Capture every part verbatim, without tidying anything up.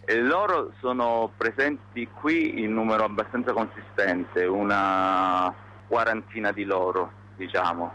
E loro sono presenti qui in numero abbastanza consistente, una quarantina di loro, diciamo.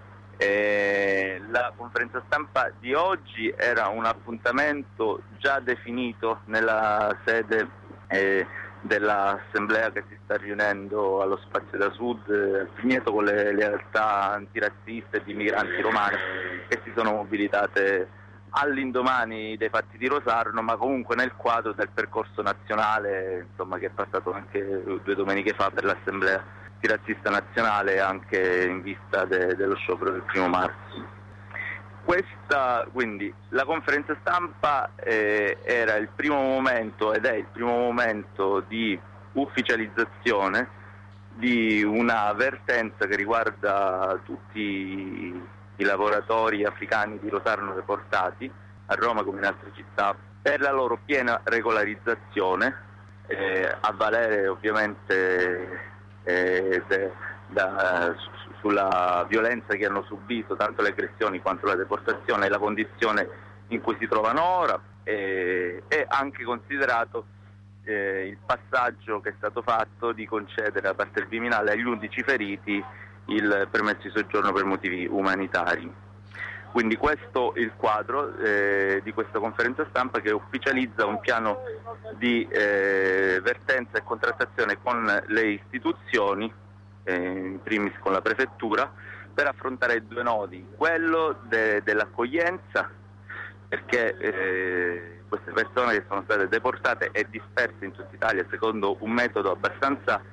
E la conferenza stampa di oggi era un appuntamento già definito nella sede eh, dell'assemblea che si sta riunendo allo Spazio da Sud, eh, Pigneto, con le realtà antirazziste e di migranti romane che si sono mobilitate all'indomani dei fatti di Rosarno, ma comunque nel quadro del percorso nazionale, insomma, che è passato anche due domeniche fa per l'Assemblea antirazzista nazionale, anche in vista de- dello sciopero del primo marzo. Questa, quindi, la conferenza stampa eh, era il primo momento ed è il primo momento di ufficializzazione di una vertenza che riguarda tutti i lavoratori africani di Rosarno deportati a Roma come in altre città per la loro piena regolarizzazione, eh, a valere ovviamente eh, de, da, su, sulla violenza che hanno subito, tanto le aggressioni quanto la deportazione e la condizione in cui si trovano ora, eh, e anche considerato eh, il passaggio che è stato fatto di concedere da parte del Viminale agli undici feriti il permesso di soggiorno per motivi umanitari. Quindi questo è il quadro eh, di questa conferenza stampa che ufficializza un piano di eh, vertenza e contrattazione con le istituzioni, eh, in primis con la prefettura, per affrontare due nodi: quello de- dell'accoglienza, perché eh, queste persone che sono state deportate e disperse in tutta Italia secondo un metodo abbastanza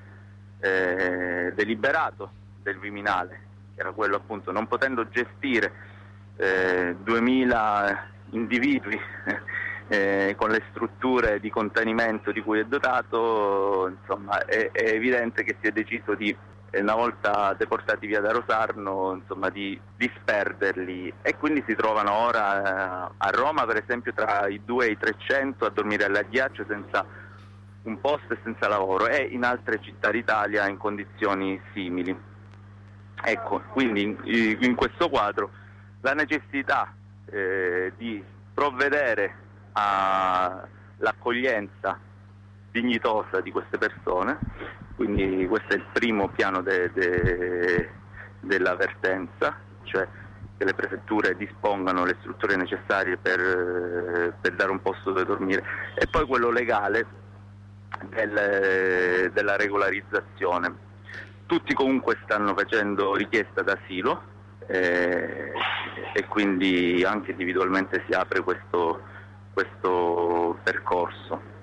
eh, deliberato del Viminale, che era quello appunto, non potendo gestire eh, duemila individui eh, con le strutture di contenimento di cui è dotato, insomma è, è evidente che si è deciso di, una volta deportati via da Rosarno, insomma, di disperderli, e quindi si trovano ora eh, a Roma, per esempio, tra i due e i trecento a dormire all'addiaccio senza un posto e senza lavoro, e in altre città d'Italia in condizioni simili. Ecco, quindi in, in questo quadro la necessità eh, di provvedere all'accoglienza dignitosa di queste persone, quindi questo è il primo piano de, de, della vertenza, cioè che le prefetture dispongano le strutture necessarie per, per dare un posto dove dormire, e poi quello legale del, della regolarizzazione. Tutti comunque stanno facendo richiesta d'asilo eh, e quindi anche individualmente si apre questo, questo percorso.